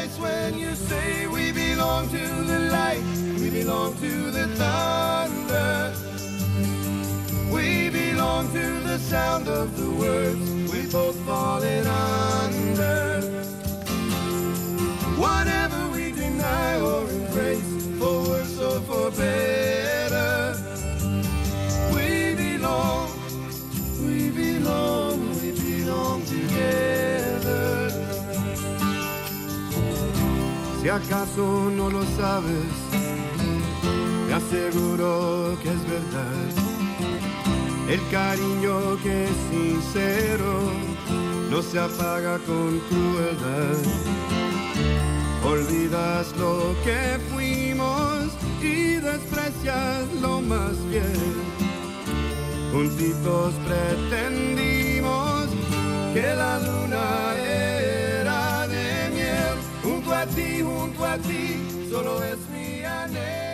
nice when you say we belong to the light, we belong to the thunder. We belong to the sound of the words we both fallen under. Whatever we deny or embrace, for worse or for better, we belong, we belong, we belong together. Si acaso no lo sabes, te aseguro que es verdad. El cariño que es sincero no se apaga con crueldad. Olvidas lo que fuimos y desprecias lo más fiel. Juntitos pretendimos que la luna era de miel. Junto a ti, solo es mi anhelo.